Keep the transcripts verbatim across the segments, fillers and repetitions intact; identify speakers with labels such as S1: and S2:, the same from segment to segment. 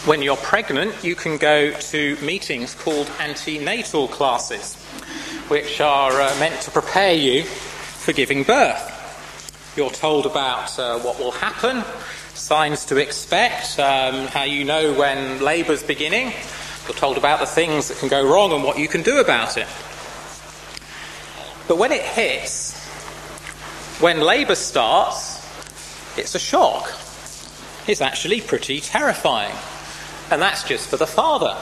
S1: when you're pregnant, you can go to meetings called antenatal classes, which are uh, meant to prepare you for giving birth. You're told about uh, what will happen, signs to expect, um, how you know when labour's beginning. You're told about the things that can go wrong and what you can do about it. But when it hits, when labour starts, it's a shock. It's actually pretty terrifying. And that's just for the father.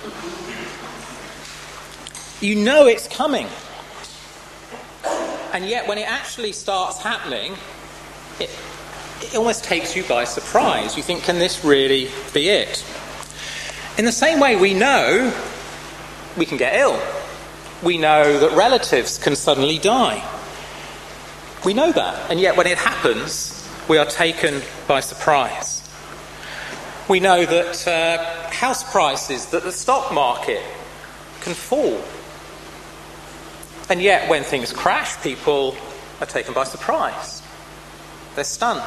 S1: You know it's coming. And yet when it actually starts happening, it, it almost takes you by surprise. You think, can this really be it? In the same way, we know we can get ill. We know that relatives can suddenly die. We know that. And yet when it happens, we are taken by surprise. We know that uh, house prices, that the stock market can fall. And yet when things crash, people are taken by surprise. They're stunned.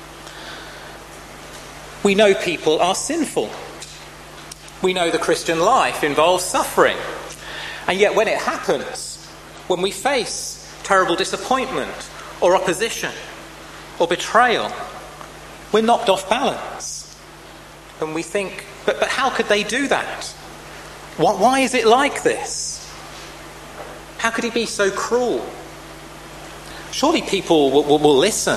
S1: We know people are sinful. We know the Christian life involves suffering. And yet when it happens, when we face terrible disappointment or opposition or betrayal, we're knocked off balance. And we think, but, but how could they do that? Why, why is it like this? How could he be so cruel? Surely people will, will, will listen.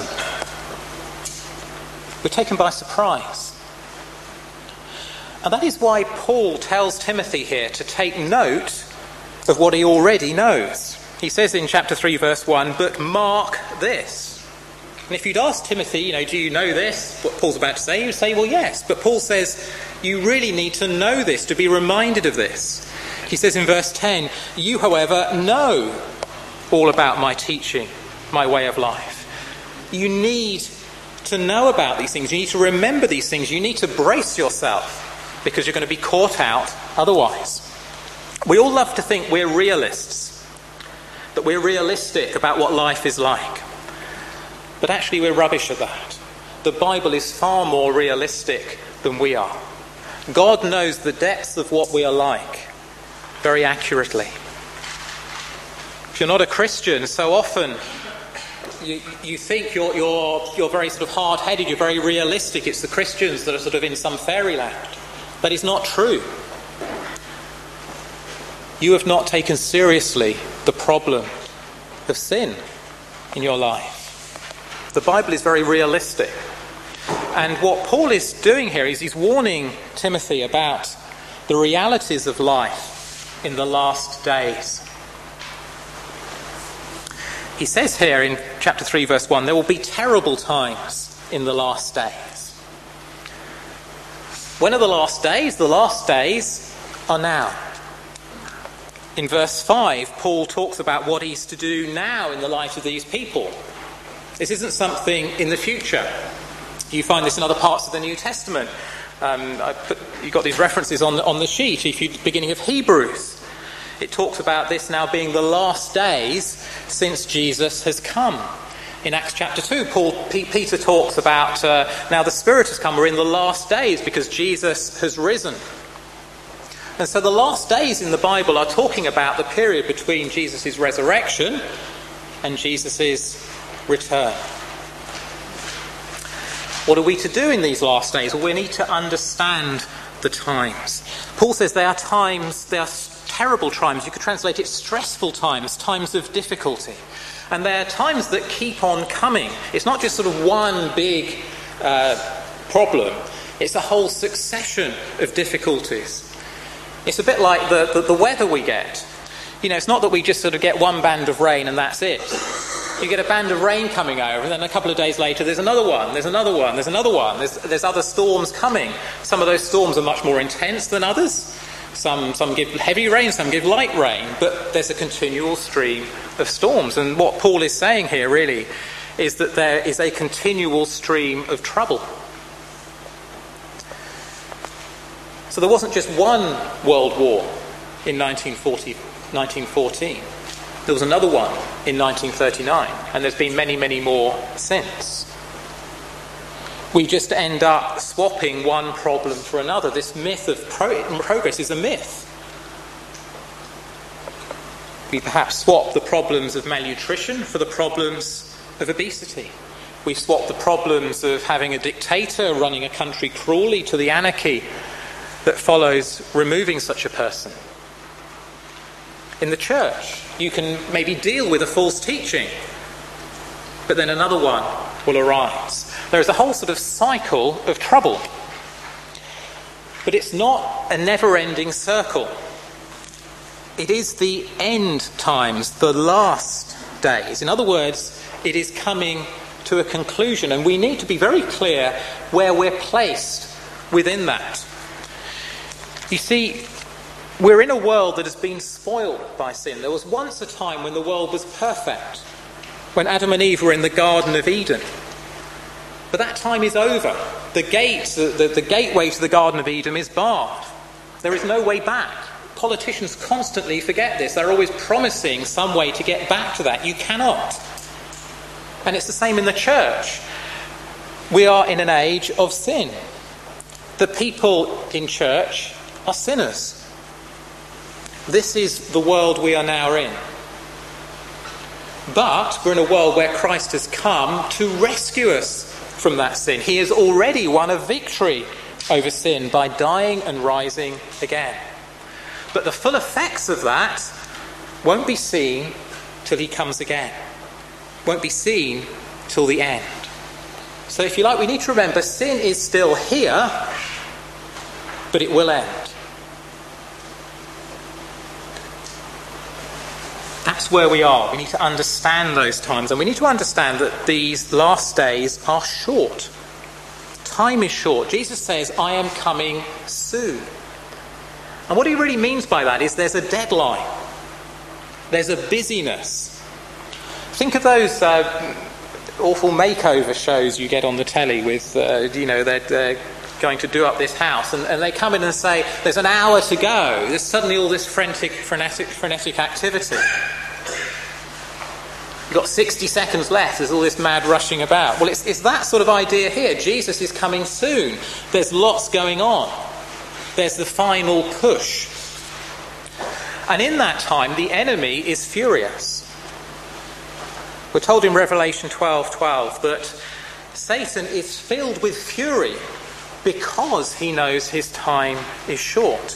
S1: We're taken by surprise. And that is why Paul tells Timothy here to take note of what he already knows. He says in chapter three, verse one, but mark this. And if you'd ask Timothy, you know, do you know this, what Paul's about to say, he would say, well, yes. But Paul says, you really need to know this, to be reminded of this. He says in verse ten, you, however, know all about my teaching, my way of life. You need to know about these things. You need to remember these things. You need to brace yourself because you're going to be caught out otherwise. We all love to think we're realists, that we're realistic about what life is like. But actually we're rubbish at that. The Bible is far more realistic than we are. God knows the depths of what we are like very accurately. If you're not a Christian, so often you, you think you're, you're, you're very sort of hard-headed, you're very realistic. It's the Christians that are sort of in some fairyland. That is not true. You have not taken seriously the problem of sin in your life. The Bible is very realistic. And what Paul is doing here is he's warning Timothy about the realities of life in the last days. He says here in chapter three, verse one, there will be terrible times in the last days. When are the last days? The last days are now. In verse five, Paul talks about what he's to do now in the light of these people. This isn't something in the future. You find this in other parts of the New Testament. Um, I put, you've got these references on the, on the sheet. If you beginning of Hebrews, it talks about this now being the last days since Jesus has come. In Acts chapter two, Paul, P- Peter talks about uh, now the Spirit has come. We're in the last days because Jesus has risen. And so the last days in the Bible are talking about the period between Jesus' resurrection and Jesus' return. What are we to do in these last days? Well, we need to understand the times. Paul says they are times, they are terrible times. You could translate it stressful times, times of difficulty. And they're times that keep on coming. It's not just sort of one big uh, problem. It's a whole succession of difficulties. It's a bit like the, the, the weather we get. You know, it's not that we just sort of get one band of rain and that's it. You get a band of rain coming over, and then a couple of days later there's another one, there's another one, there's another one. There's, there's other storms coming. Some of those storms are much more intense than others. Some, some give heavy rain, some give light rain. But there's a continual stream of storms. And what Paul is saying here really is that there is a continual stream of trouble. So there wasn't just one world war in nineteen forty, nineteen fourteen. There was another one in nineteen thirty-nine, and there's been many, many more since. we just end up swapping one problem for another. This myth of pro- progress is a myth. We perhaps swap the problems of malnutrition for the problems of obesity. We swap the problems of having a dictator running a country cruelly to the anarchy that follows removing such a person. In the church, you can maybe deal with a false teaching, but then another one will arise. There is a whole sort of cycle of trouble. But it's not a never-ending circle. It is the end times, the last days. In other words, it is coming to a conclusion, and we need to be very clear where we're placed within that. You see, we're in a world that has been spoiled by sin. There was once a time when the world was perfect, when Adam and Eve were in the Garden of Eden. But that time is over. The gate, the, the, the gateway to the Garden of Eden is barred. There is no way back. Politicians constantly forget this. They're always promising some way to get back to that. You cannot. And it's the same in the church. We are in an age of sin. The people in church are sinners. This is the world we are now in. But we're in a world where Christ has come to rescue us from that sin. He has already won a victory over sin by dying and rising again. But the full effects of that won't be seen till he comes again. Won't be seen till the end. So if you like, we need to remember sin is still here, but it will end. That's where we are. We need to understand those times, and we need to understand that these last days are short. Time is short. Jesus says, I am coming soon. And what he really means by that is there's a deadline. There's a busyness. Think of those uh, awful makeover shows you get on the telly with, uh, you know, they're, they're going to do up this house, and, and they come in and say, there's an hour to go. There's suddenly all this frantic, frenetic, frenetic activity. You've got sixty seconds left. There's all this mad rushing about. Well, it's, it's that sort of idea here. Jesus is coming soon. There's lots going on. There's the final push. And in that time, the enemy is furious. We're told in Revelation twelve twelve that Satan is filled with fury because he knows his time is short.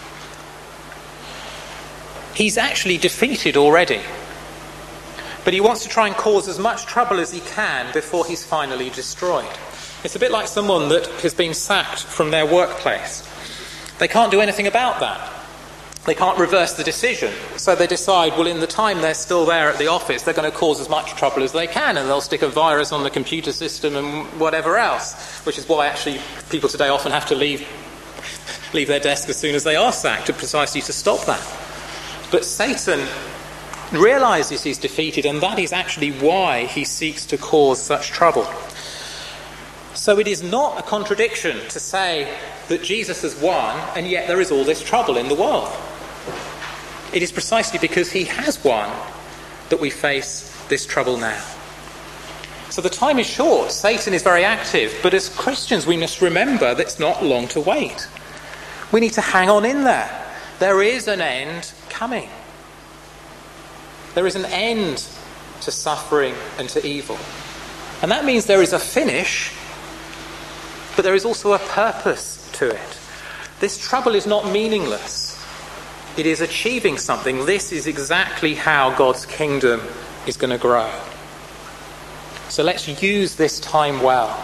S1: He's actually defeated already. But he wants to try and cause as much trouble as he can before he's finally destroyed. It's a bit like someone that has been sacked from their workplace. They can't do anything about that. They can't reverse the decision. So they decide, well, in the time they're still there at the office, they're going to cause as much trouble as they can, and they'll stick a virus on the computer system and whatever else, which is why actually people today often have to leave, leave their desk as soon as they are sacked, precisely to stop that. But Satan realises he's defeated, and that is actually why he seeks to cause such trouble. So it is not a contradiction to say that Jesus has won, and yet there is all this trouble in the world. It is precisely because he has won that we face this trouble now. So the time is short. Satan is very active, but as Christians we must remember that it's not long to wait. We need to hang on in there. There is an end coming. There is an end to suffering and to evil. And that means there is a finish, but there is also a purpose to it. This trouble is not meaningless. It is achieving something. This is exactly how God's kingdom is going to grow. So let's use this time well.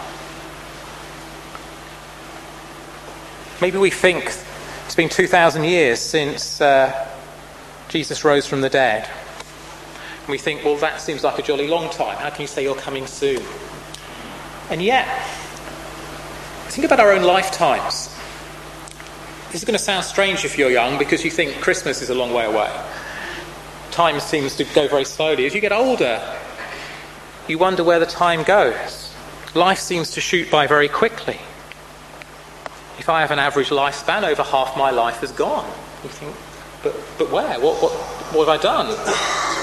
S1: Maybe we think it's been two thousand years since uh, Jesus rose from the dead. And we think, well, that seems like a jolly long time. How can you say you're coming soon? And yet, think about our own lifetimes. This is going to sound strange if you're young, because you think Christmas is a long way away. Time seems to go very slowly. As you get older, you wonder where the time goes. Life seems to shoot by very quickly. If I have an average lifespan, over half my life is gone. You think, but but where? What what what have I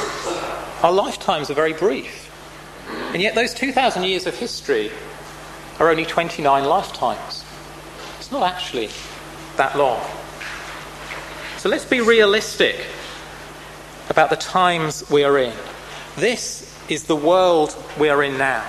S1: done? Our lifetimes are very brief. And yet those two thousand years of history are only twenty-nine lifetimes. It's not actually that long. So let's be realistic about the times we are in. This is the world we are in now.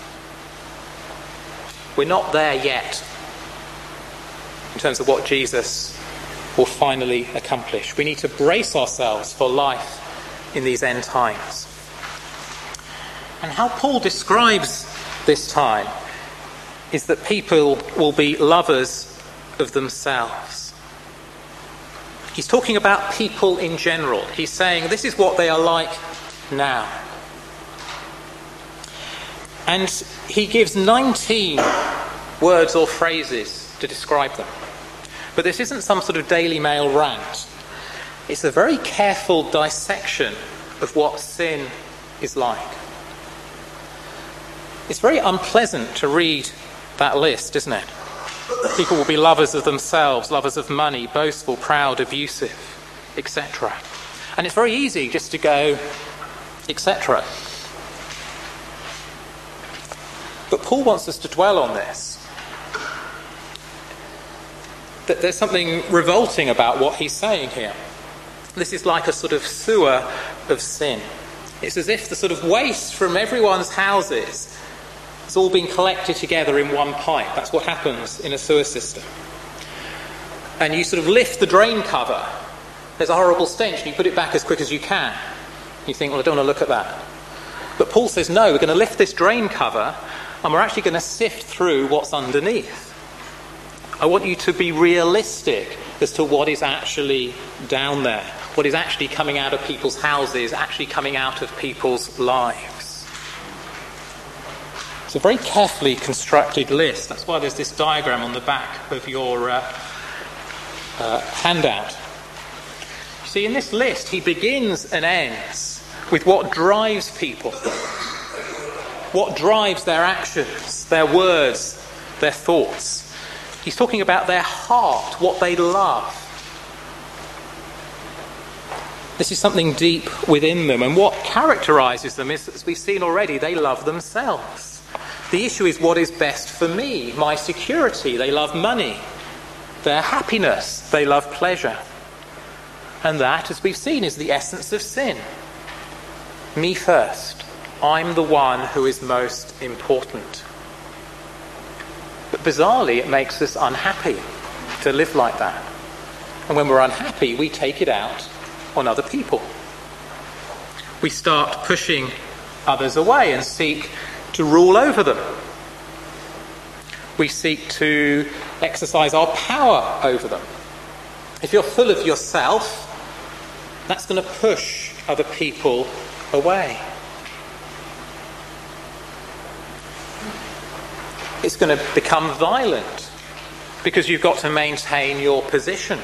S1: We're not there yet in terms of what Jesus will finally accomplish. We need to brace ourselves for life in these end times. And how Paul describes this time is that people will be lovers of themselves. He's talking about people in general. He's saying this is what they are like now. And he gives nineteen words or phrases to describe them. But this isn't some sort of Daily Mail rant. It's a very careful dissection of what sin is like. It's very unpleasant to read that list, isn't it? People will be lovers of themselves, lovers of money, boastful, proud, abusive, et cetera. And it's very easy just to go, et cetera. But Paul wants us to dwell on this. That there's something revolting about what he's saying here. This is like a sort of sewer of sin. It's as if the sort of waste from everyone's houses has all been collected together in one pipe. That's what happens in a sewer system. And you sort of lift the drain cover. There's a horrible stench, and you put it back as quick as you can. You think, well, I don't want to look at that. But Paul says, no, we're going to lift this drain cover, and we're actually going to sift through what's underneath. I want you to be realistic as to what is actually down there, what is actually coming out of people's houses, actually coming out of people's lives. It's a very carefully constructed list. That's why there's this diagram on the back of your uh, uh, handout. You see, in this list, he begins and ends with what drives people, what drives their actions, their words, their thoughts. He's talking about their heart, what they love. This is something deep within them, and what characterises them is, as we've seen already, they love themselves. The issue is what is best for me, my security. They love money, their happiness, they love pleasure. And that, as we've seen, is the essence of sin. Me first. I'm the one who is most important. But bizarrely, it makes us unhappy to live like that. And when we're unhappy, we take it out on other people. We start pushing others away and seek to rule over them. We seek to exercise our power over them. If you're full of yourself, that's going to push other people away. It's going to become violent because you've got to maintain your position.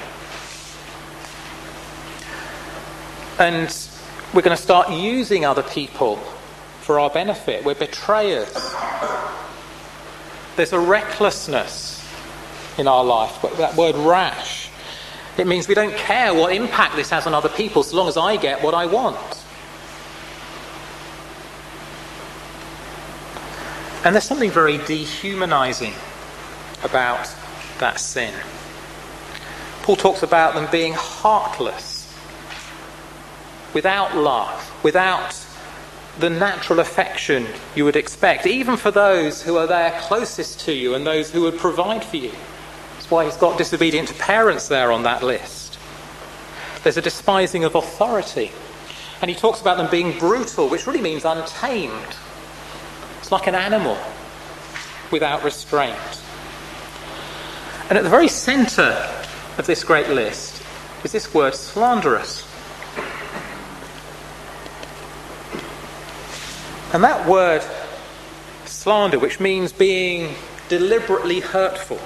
S1: And we're going to start using other people for our benefit. We're betrayers. There's a recklessness in our life. That word rash, it means we don't care what impact this has on other people so long as I get what I want. And there's something very dehumanising about that sin. Paul talks about them being heartless, without love, without the natural affection you would expect, even for those who are there closest to you and those who would provide for you. That's why he's got disobedient to parents there on that list. There's a despising of authority. And he talks about them being brutal, which really means untamed. It's like an animal without restraint. And at the very centre of this great list is this word slanderous. And that word slander, which means being deliberately hurtful,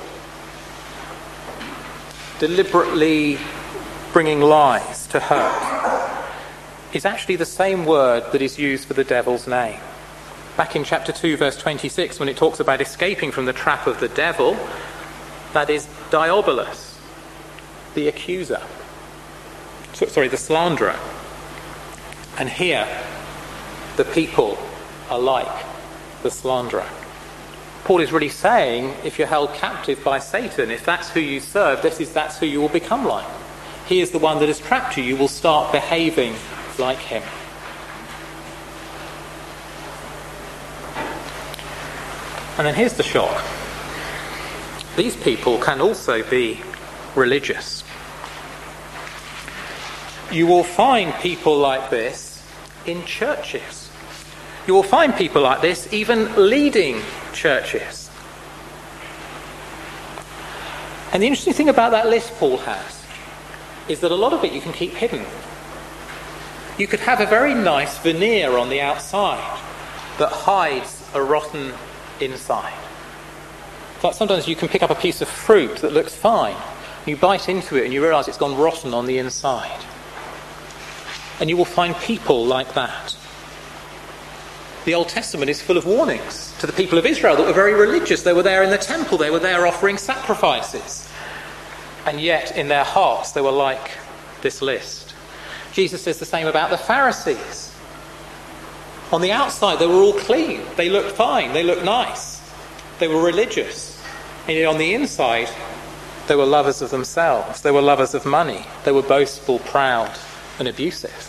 S1: deliberately bringing lies to hurt, is actually the same word that is used for the devil's name. Back in chapter two, verse twenty-six, when it talks about escaping from the trap of the devil, that is diabolos, the accuser. So, sorry, the slanderer. And here, the people are like the slanderer. Paul is really saying, if you're held captive by Satan, if that's who you serve, this is that's who you will become like. He is the one that has trapped you. You will start behaving like him. And then here's the shock. These people can also be religious. You will find people like this in churches. You will find people like this even leading churches. And the interesting thing about that list Paul has is that a lot of it you can keep hidden. You could have a very nice veneer on the outside that hides a rotten inside. But sometimes you can pick up a piece of fruit that looks fine. You bite into it and you realise it's gone rotten on the inside. And you will find people like that. The Old Testament is full of warnings to the people of Israel that were very religious. They were there in the temple. They were there offering sacrifices. And yet in their hearts they were like this list. Jesus says the same about the Pharisees. On the outside they were all clean. They looked fine. They looked nice. They were religious. And yet on the inside they were lovers of themselves. They were lovers of money. They were boastful, proud, and abusive.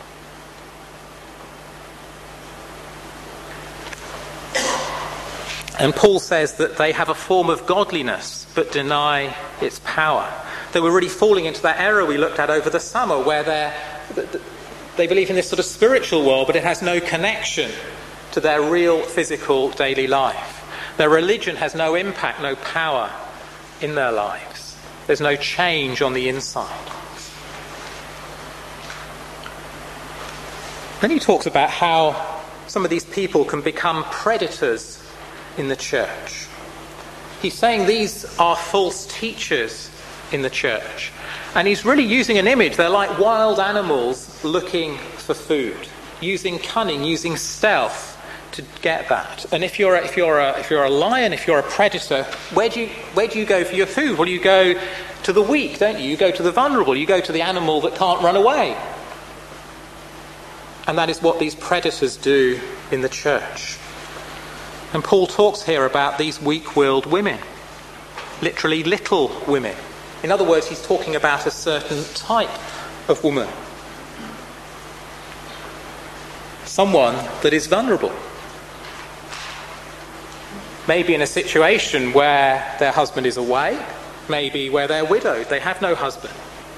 S1: And Paul says that they have a form of godliness but deny its power. They were really falling into that error we looked at over the summer where they're, they believe in this sort of spiritual world but it has no connection to their real physical daily life. Their religion has no impact, no power in their lives. There's no change on the inside. Then he talks about how some of these people can become predators in the church. He's saying these are false teachers in the church. And he's really using an image. They're like wild animals looking for food, using cunning, using stealth to get that. And if you're a, if you're a, if you're a lion, if you're a predator, where do you where do you go for your food? Well, you go to the weak, don't you? You go to the vulnerable. You go to the animal that can't run away. And that is what these predators do in the church. And Paul talks here about these weak-willed women, literally little women. In other words, he's talking about a certain type of woman. Someone that is vulnerable. Maybe in a situation where their husband is away, maybe where they're widowed, they have no husband.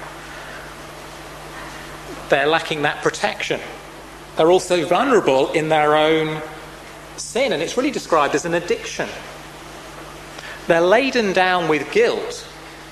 S1: They're lacking that protection. They're also vulnerable in their own sin, and it's really described as an addiction. They're laden down with guilt,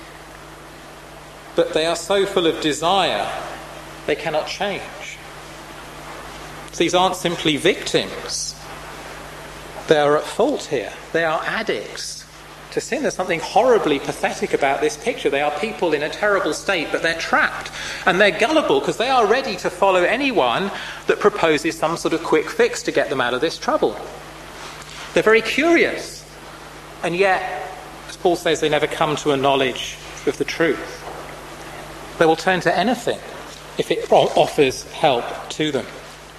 S1: but they are so full of desire they cannot change. So these aren't simply victims. They are at fault here. They are addicts to sin. There's something horribly pathetic about this picture. They are people in a terrible state, but they're trapped. And they're gullible because they are ready to follow anyone that proposes some sort of quick fix to get them out of this trouble. They're very curious. And yet, as Paul says, they never come to a knowledge of the truth. They will turn to anything if it offers help to them.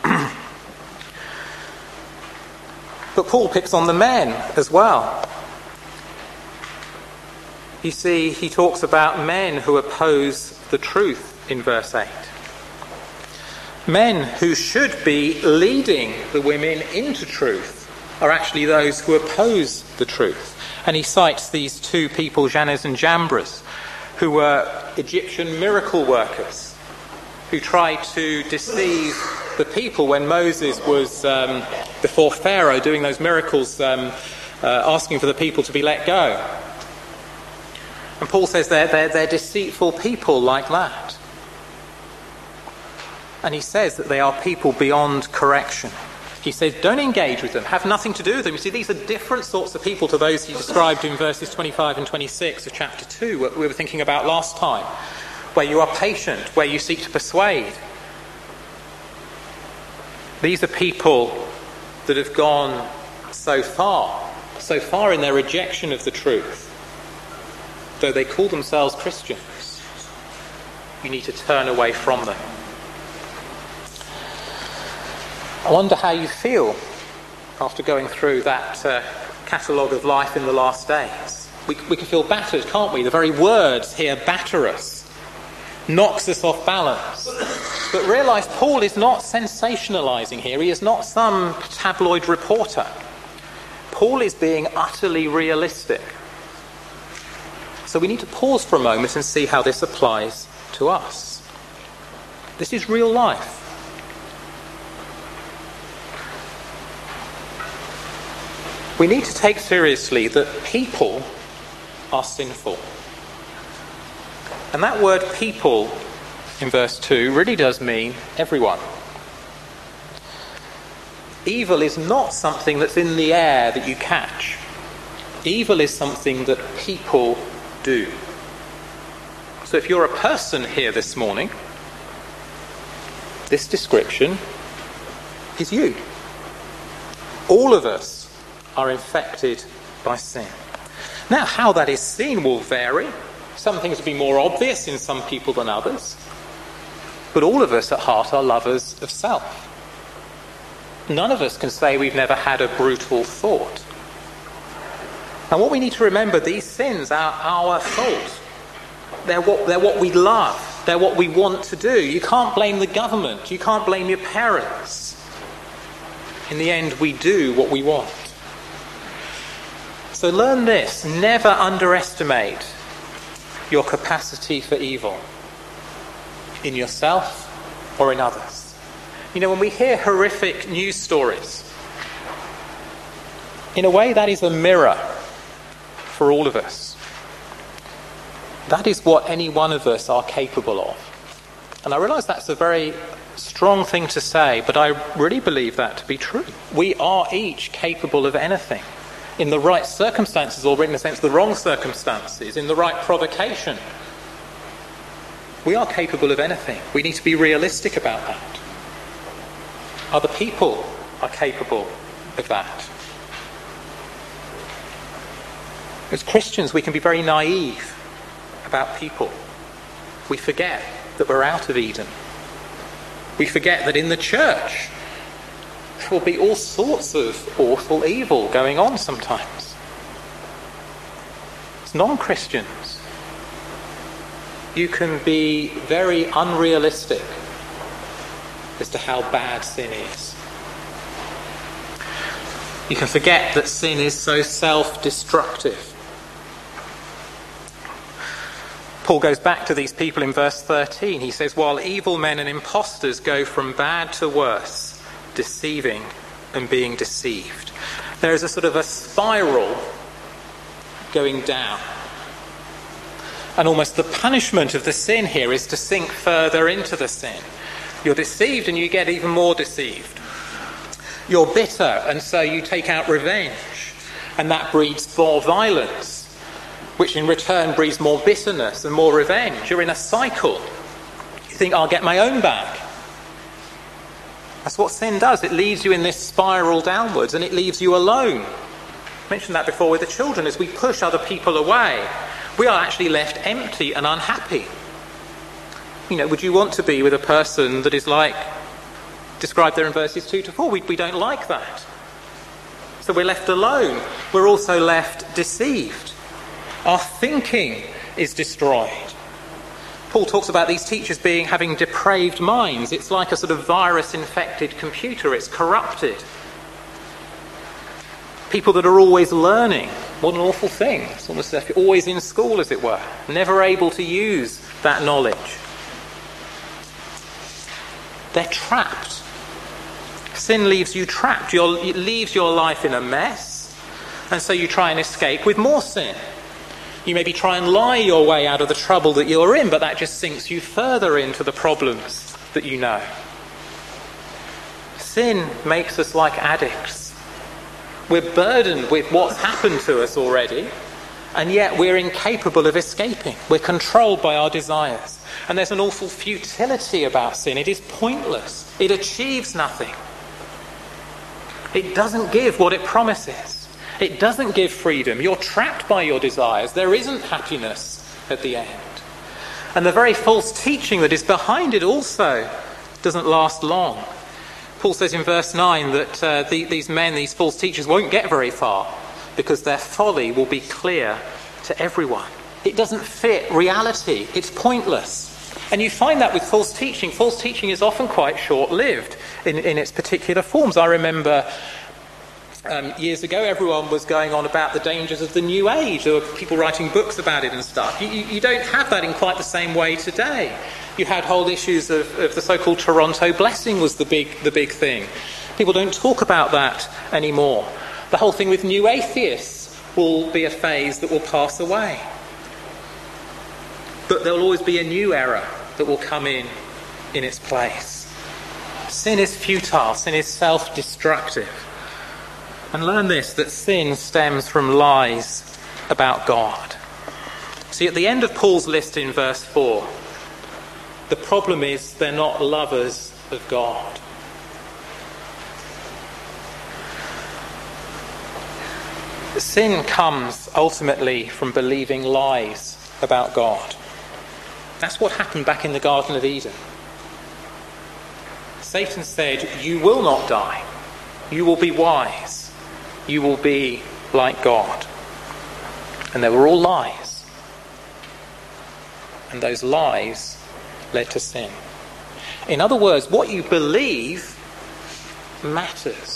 S1: But Paul picks on the men as well. You see, he talks about men who oppose the truth in verse eight. Men who should be leading the women into truth are actually those who oppose the truth. And he cites these two people, Jannes and Jambres, who were Egyptian miracle workers, who tried to deceive the people when Moses was um, before Pharaoh doing those miracles, um, uh, asking for the people to be let go. And Paul says they're, they're, they're deceitful people like that. And he says that they are people beyond correction. He says, don't engage with them, have nothing to do with them. You see, these are different sorts of people to those he described in verses twenty-five and twenty-six of chapter two, what we were thinking about last time, where you are patient, where you seek to persuade. These are people that have gone so far, so far in their rejection of the truth, though they call themselves Christians. You need to turn away from them. I wonder how you feel after going through that uh, catalogue of life in the last days. We, we can feel battered, can't we? The very words here batter us, knocks us off balance. But realise Paul is not sensationalising here. He is not some tabloid reporter. Paul is being utterly realistic. So we need to pause for a moment and see how this applies to us. This is real life. We need to take seriously that people are sinful. And that word people in verse two really does mean everyone. Evil is not something that's in the air that you catch. Evil is something that people do. So if you're a person here this morning, this description is you. All of us are infected by sin. Now, how that is seen will vary. Some things will be more obvious in some people than others. But all of us at heart are lovers of self. None of us can say we've never had a brutal thought. And what we need to remember, these sins are our fault. They're what, they're what we love. They're what we want to do. You can't blame the government. You can't blame your parents. In the end, we do what we want. So learn this. Never underestimate your capacity for evil in yourself or in others. You know, when we hear horrific news stories, in a way that is a mirror for all of us. That is what any one of us are capable of. And I realise that's a very strong thing to say, but I really believe that to be true. We are each capable of anything. In the right circumstances, or in a sense the wrong circumstances, in the right provocation. We are capable of anything. We need to be realistic about that. Other people are capable of that. As Christians, we can be very naive about people. We forget that we're out of Eden. We forget that in the church there will be all sorts of awful evil going on sometimes. As non-Christians, you can be very unrealistic as to how bad sin is. You can forget that sin is so self-destructive. Paul goes back to these people in verse thirteen. He says, while evil men and impostors go from bad to worse, deceiving and being deceived. There is a sort of a spiral going down. And almost the punishment of the sin here is to sink further into the sin. You're deceived and you get even more deceived. You're bitter and so you take out revenge. And that breeds more violence, which in return breeds more bitterness and more revenge. You're in a cycle. You think, I'll get my own back. That's what sin does. It leaves you in this spiral downwards and it leaves you alone. I mentioned that before with the children. As we push other people away, we are actually left empty and unhappy. You know, would you want to be with a person that is like described there in verses two to four? We, we don't like that. So we're left alone. We're also left deceived. Our thinking is destroyed. Paul talks about these teachers being having depraved minds. It's like a sort of virus-infected computer. It's corrupted. People that are always learning. What an awful thing. It's almost as if you're always in school, as it were. Never able to use that knowledge. They're trapped. Sin leaves you trapped. You're, it leaves your life in a mess. And so you try and escape with more sin. You maybe try and lie your way out of the trouble that you're in, but that just sinks you further into the problems that you know. Sin makes us like addicts. We're burdened with what's happened to us already, and yet we're incapable of escaping. We're controlled by our desires. And there's an awful futility about sin. It is pointless. It achieves nothing. It doesn't give what it promises. It doesn't give freedom. You're trapped by your desires. There isn't happiness at the end. And the very false teaching that is behind it also doesn't last long. Paul says in verse nine that uh, the, these men, these false teachers, won't get very far. because their folly will be clear to everyone. It doesn't fit reality. It's pointless. And you find that with false teaching. False teaching is often quite short-lived in, in its particular forms. I remember um, years ago everyone was going on about the dangers of the New Age. There were people writing books about it and stuff. You, you, you don't have that in quite the same way today. You had whole issues of, of the so-called Toronto blessing was the big, the big thing. People don't talk about that anymore. The whole thing with new atheists will be a phase that will pass away. But there will always be a new era that will come in in its place. Sin is futile. Sin is self-destructive. And learn this, that sin stems from lies about God. See, at the end of Paul's list in verse four, the problem is they're not lovers of God. Sin comes ultimately from believing lies about God. That's what happened back in the Garden of Eden. Satan said, "You will not die. You will be wise. You will be like God." And they were all lies. And those lies led to sin. In other words, what you believe matters.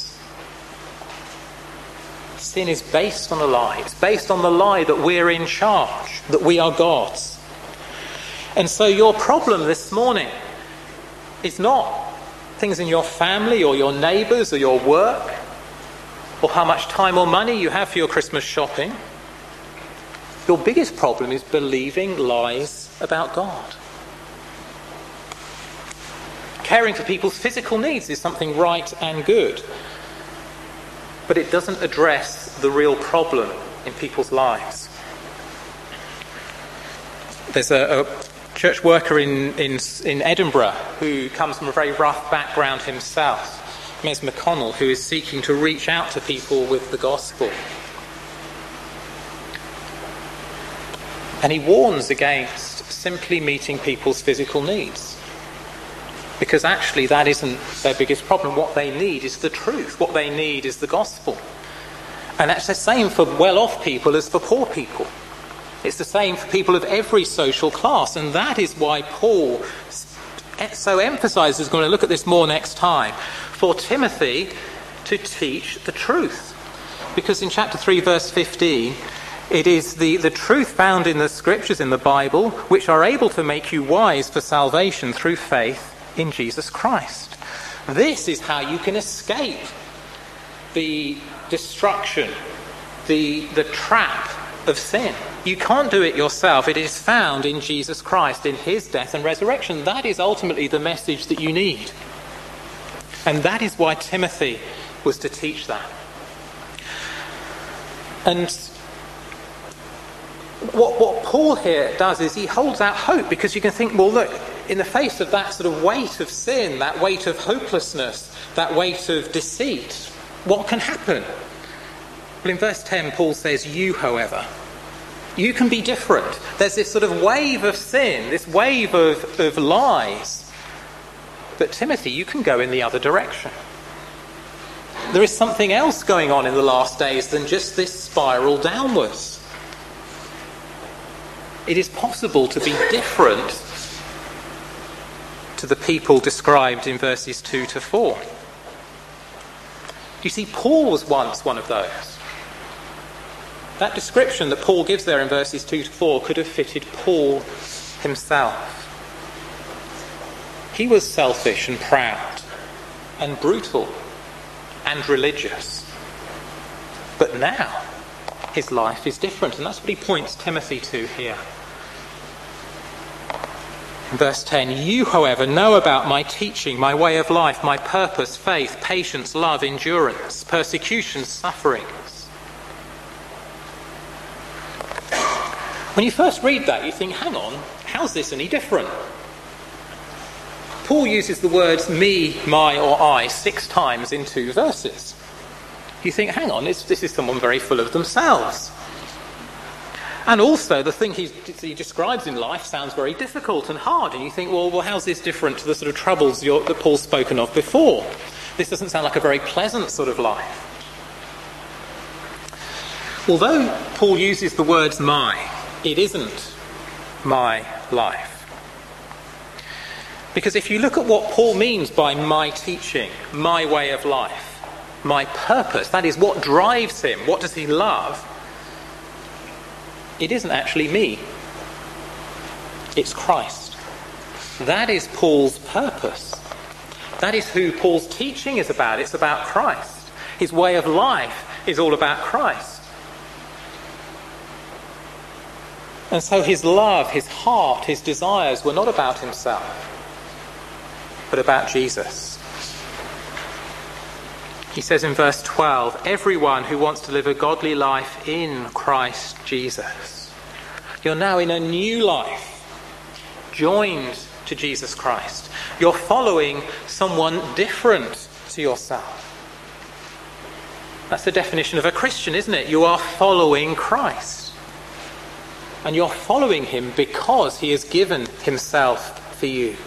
S1: Sin is based on a lie. It's based on the lie that we're in charge, that we are gods. And so your problem this morning is not things in your family or your neighbours or your work or how much time or money you have for your Christmas shopping. Your biggest problem is believing lies about God. Caring for people's physical needs is something right and good, but it doesn't address the real problem in people's lives. There's a, a church worker in, in, in Edinburgh who comes from a very rough background himself, Mes McConnell, who is seeking to reach out to people with the gospel. And he warns against simply meeting people's physical needs, because actually that isn't their biggest problem. What they need is the truth. What they need is the gospel. And that's the same for well-off people as for poor people. It's the same for people of every social class. And that is why Paul so emphasises, we're going to look at this more next time, for Timothy to teach the truth. Because in chapter three, verse fifteen, it is the, the truth found in the scriptures, in the Bible, which are able to make you wise for salvation through faith in Jesus Christ. This is how you can escape the destruction, the, the trap of sin. You can't do it yourself. It is found in Jesus Christ, in his death and resurrection. That is ultimately the message that you need. And that is why Timothy was to teach that. And what, what Paul here does is he holds out hope, because you can think, well, look, in the face of that sort of weight of sin, that weight of hopelessness, that weight of deceit, what can happen? Well, in verse ten, Paul says, you, however, you can be different. There's this sort of wave of sin, this wave of, of lies. But Timothy, you can go in the other direction. There is something else going on in the last days than just this spiral downwards. It is possible to be different to the people described in verses two to four. You see, Paul was once one of those. That description that Paul gives there in verses two to four could have fitted Paul himself. He was selfish and proud and brutal and religious. But now his life is different, and that's what he points Timothy to here. In verse ten, you, however, know about my teaching, my way of life, my purpose, faith, patience, love, endurance, persecution, sufferings. When you first read that, you think, hang on, how's this any different? Paul uses the words me, my, or I six times in two verses. You think, hang on, this, this is someone very full of themselves. And also, the thing he, he describes in life sounds very difficult and hard. And you think, well, well how's this different to the sort of troubles you're, that Paul's spoken of before? This doesn't sound like a very pleasant sort of life. Although Paul uses the words my, it isn't my life. Because if you look at what Paul means by my teaching, my way of life, my purpose, that is what drives him, what does he love, it isn't actually me. It's Christ. That is Paul's purpose. That is who Paul's teaching is about. It's about Christ. His way of life is all about Christ. And so his love, his heart, his desires were not about himself, but about Jesus. He says in verse twelve, everyone who wants to live a godly life in Christ Jesus. You're now in a new life, joined to Jesus Christ. You're following someone different to yourself. That's the definition of a Christian, isn't it? You are following Christ. And you're following him because he has given himself for you.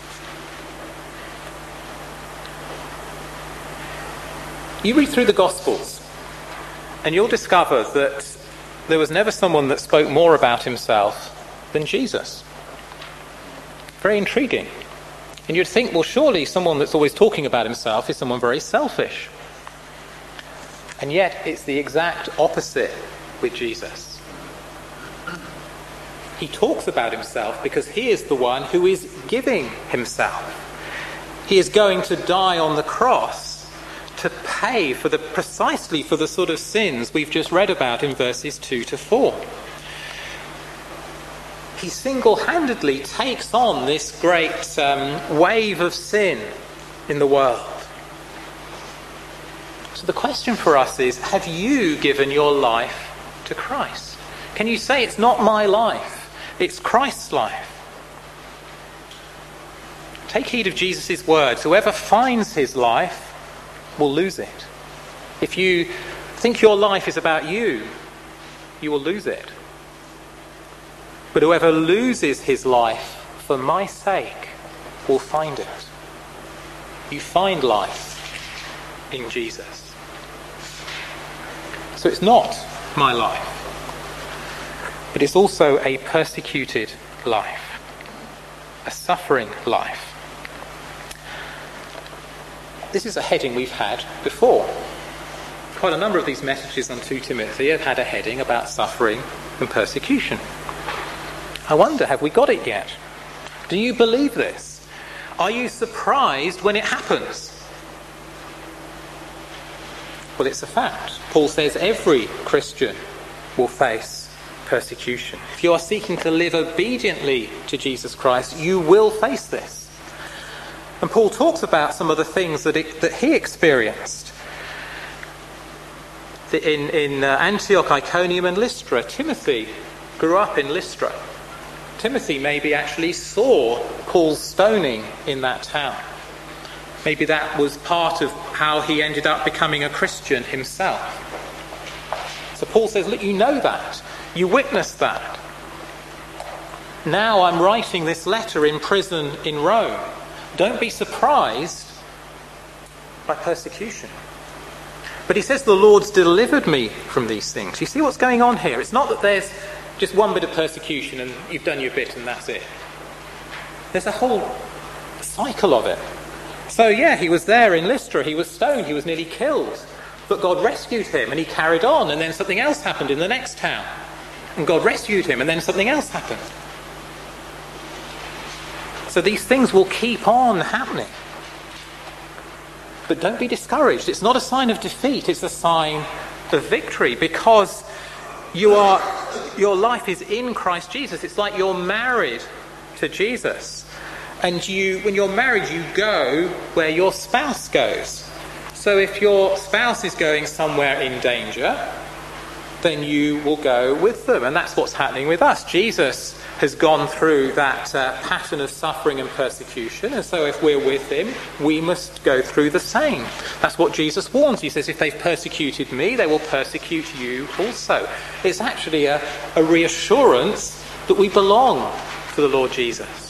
S1: You read through the Gospels and you'll discover that there was never someone that spoke more about himself than Jesus. Very intriguing. And you'd think, well, surely someone that's always talking about himself is someone very selfish. And yet it's the exact opposite with Jesus. He talks about himself because he is the one who is giving himself. He is going to die on the cross to pay for the precisely for the sort of sins we've just read about in verses two to four. He single-handedly takes on this great um, wave of sin in the world. So the question for us is, have you given your life to Christ? Can you say, it's not my life, it's Christ's life? Take heed of Jesus' words. Whoever finds his life will lose it. If you think your life is about you, you will lose it. But whoever loses his life for my sake will find it. You find life in Jesus. So it's not my life, but it's also a persecuted life, a suffering life. This is a heading we've had before. Quite a number of these messages on Second Timothy have had a heading about suffering and persecution. I wonder, have we got it yet? Do you believe this? Are you surprised when it happens? Well, it's a fact. Paul says every Christian will face persecution. If you are seeking to live obediently to Jesus Christ, you will face this. And Paul talks about some of the things that, it, that he experienced. In, in uh, Antioch, Iconium and Lystra, Timothy grew up in Lystra. Timothy maybe actually saw Paul's stoning in that town. Maybe that was part of how he ended up becoming a Christian himself. So Paul says, look, you know that. You witnessed that. Now I'm writing this letter in prison in Rome. Don't be surprised by persecution. But he says the Lord's delivered me from these things. You see what's going on here? It's not that there's just one bit of persecution and you've done your bit and that's it. There's a whole cycle of it. So yeah, he was there in Lystra, he was stoned, he was nearly killed. But God rescued him and he carried on, and then something else happened in the next town. And God rescued him and then something else happened. So these things will keep on happening. But don't be discouraged. It's not a sign of defeat, it's a sign of victory, because you are, your life is in Christ Jesus. It's like you're married to Jesus. And you, when you're married, you go where your spouse goes. So if your spouse is going somewhere in danger, then you will go with them. And that's what's happening with us. Jesus has gone through that uh, pattern of suffering and persecution. And so if we're with him, we must go through the same. That's what Jesus warns. He says, if they've persecuted me, they will persecute you also. It's actually a, a reassurance that we belong to the Lord Jesus.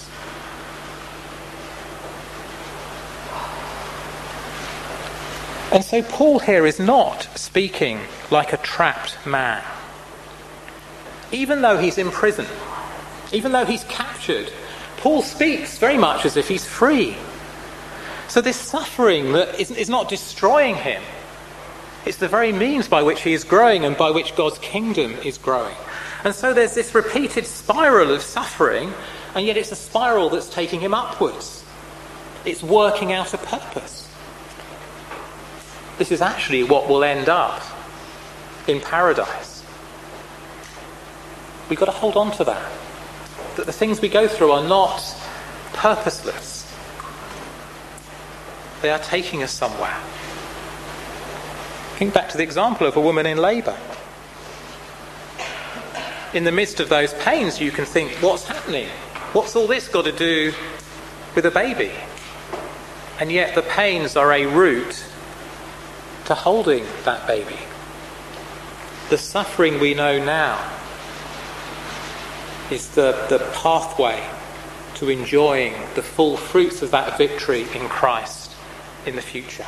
S1: And so Paul here is not speaking like a trapped man. Even though he's in prison, even though he's captured, Paul speaks very much as if he's free. So this suffering that is, is not destroying him. It's the very means by which he is growing and by which God's kingdom is growing. And so there's this repeated spiral of suffering, and yet it's a spiral that's taking him upwards. It's working out a purpose. This is actually what will end up in paradise. We've got to hold on to that. That the things we go through are not purposeless. They are taking us somewhere. Think back to the example of a woman in labour. In the midst of those pains, you can think, what's happening? What's all this got to do with a baby? And yet the pains are a route to holding that baby. The suffering we know now is the, the pathway to enjoying the full fruits of that victory in Christ in the future.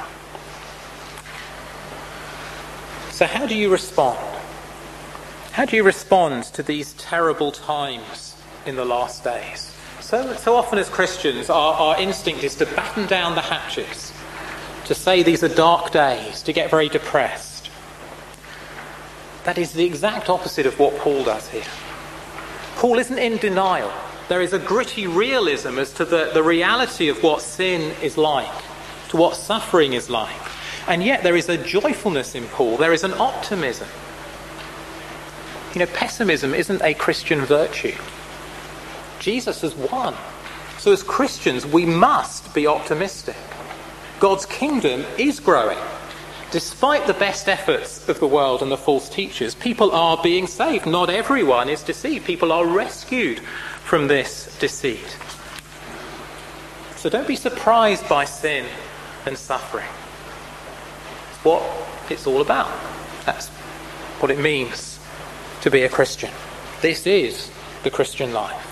S1: So how do you respond? How do you respond to these terrible times in the last days? So, so often as Christians, our, our instinct is to batten down the hatches, to say these are dark days, to get very depressed. That is the exact opposite of what Paul does here. Paul isn't in denial. There is a gritty realism as to the, the reality of what sin is like, to what suffering is like. And yet there is a joyfulness in Paul. There is an optimism. You know, pessimism isn't a Christian virtue. Jesus has won. So as Christians, we must be optimistic. God's kingdom is growing. Despite the best efforts of the world and the false teachers, people are being saved. Not everyone is deceived. People are rescued from this deceit. So don't be surprised by sin and suffering. It's what it's all about. That's what it means to be a Christian. This is the Christian life.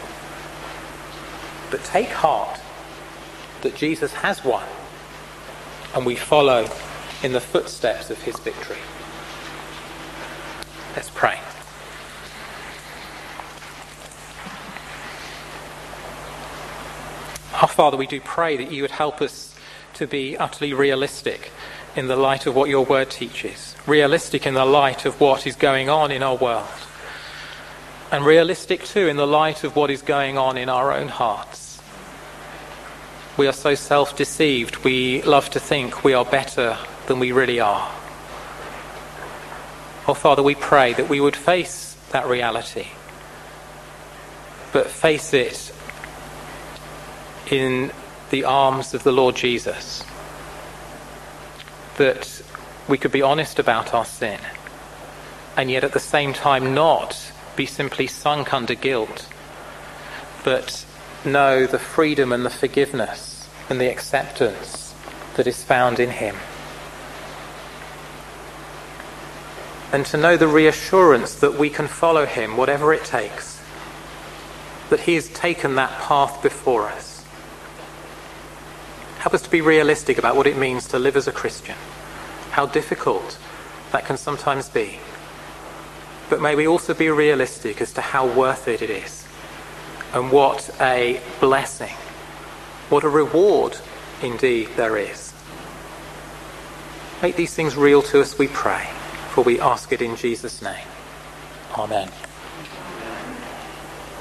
S1: But take heart that Jesus has won, and we follow in the footsteps of his victory. Let's pray. Our Father, we do pray that you would help us to be utterly realistic in the light of what your word teaches, realistic in the light of what is going on in our world, and realistic too in the light of what is going on in our own hearts. We are so self-deceived. We love to think we are better than we really are. Oh Father, we pray that we would face that reality, but face it in the arms of the Lord Jesus, that we could be honest about our sin, and yet at the same time not be simply sunk under guilt, but know the freedom and the forgiveness and the acceptance that is found in him. And to know the reassurance that we can follow him, whatever it takes, that he has taken that path before us. Help us to be realistic about what it means to live as a Christian, how difficult that can sometimes be. But may we also be realistic as to how worth it it is, and what a blessing, what a reward indeed there is. Make these things real to us, we pray, for we ask it in Jesus' name. Amen.